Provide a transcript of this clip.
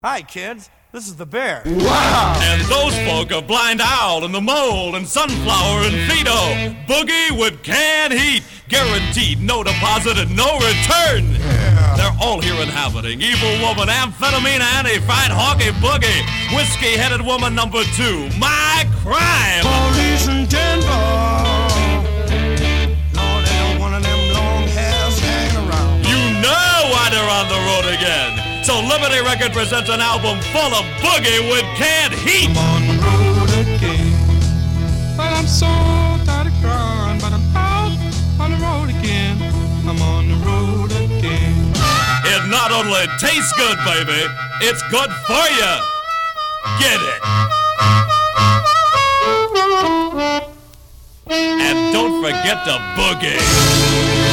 Hi, kids. This is the bear. Wow! And those folk are Blind Owl and the Mole and Sunflower and Fido. Boogie with canned heat. Guaranteed no deposit and no return. Yeah. They're all here inhabiting. Evil Woman, Amphetamine Annie, Fat Honky Boogie, Whiskey-Headed Woman number 2, My Crime. Police and Denver. Lord, ain't one of them long hairs hanging around. You know why they're on the road again. So Liberty Record presents an album full of boogie with canned heat. I'm on the road again. But I'm so tired of crying. But I'm out on the road again. I'm on the road again. It not only tastes good, baby, it's good for you. Get it. And don't forget to boogie.